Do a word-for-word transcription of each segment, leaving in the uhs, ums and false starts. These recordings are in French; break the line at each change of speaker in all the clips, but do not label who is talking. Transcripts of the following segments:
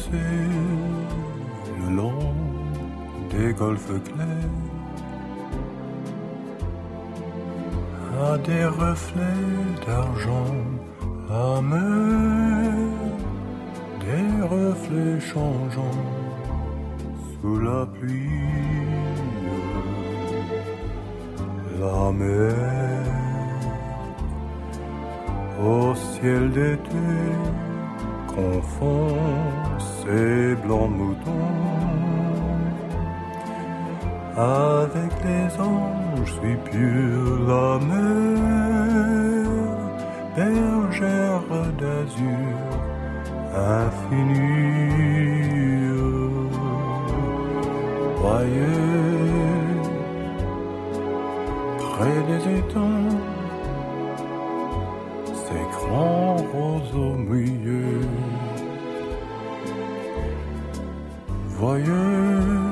bercé le long des golfes clairs, à des reflets d'argent, la mer, des reflets changeants sous la pluie, la mer au ciel d'été confond ses blancs moutons avec les anges si purs, la mer, bergère d'azur infinie. Voyez, près des étangs, ces grands roseaux mouillés. Voyez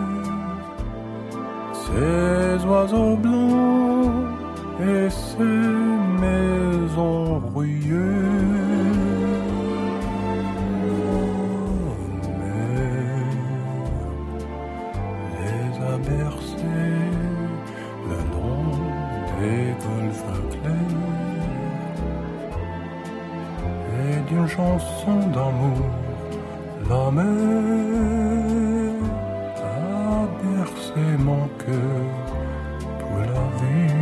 ces oiseaux blancs et ces maisons rouillées. Bercé le long des golfes clairs et d'une chanson d'amour, la mer a bercé mon cœur pour la vie.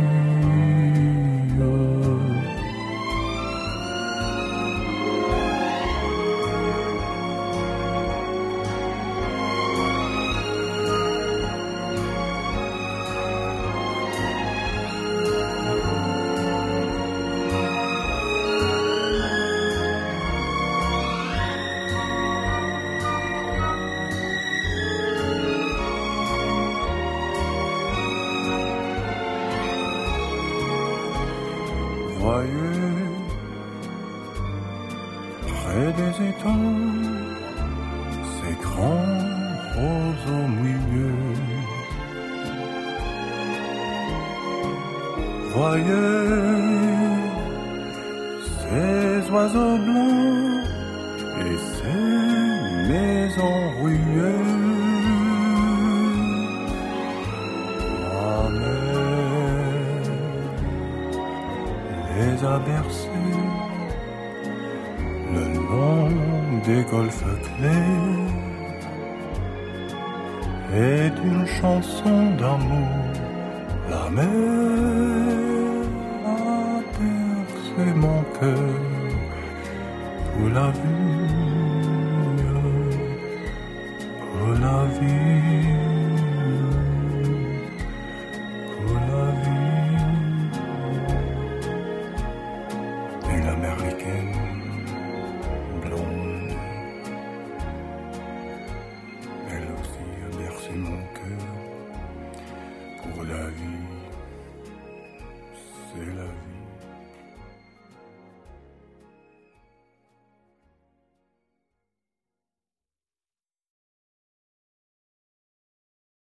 Voyez, près des étangs, ces grands roseaux mouillés. Voyez, ces oiseaux blancs et ces maisons rouillées. La mer les a bercés le long des golfes clairs et d'une chanson d'amour, la mer a bercé mon cœur pour la vie, pour la vie, pour la vie. Une américaine